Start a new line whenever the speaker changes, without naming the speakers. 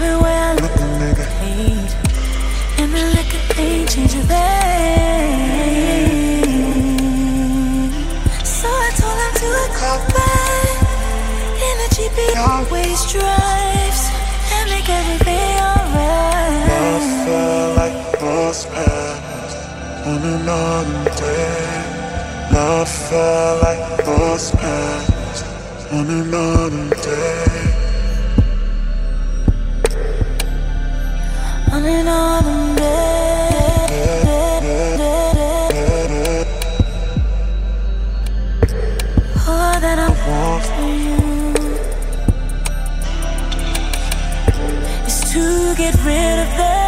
everywhere I look, a nigga hate. And the liquor ain't change a thing. So I told him to call back. In the Jeep he always drives. And make everything alright.
Love felt like bus pass on another day. Love felt like bus pass on another day.
On an autumn day. All that I want for you is to get rid of that.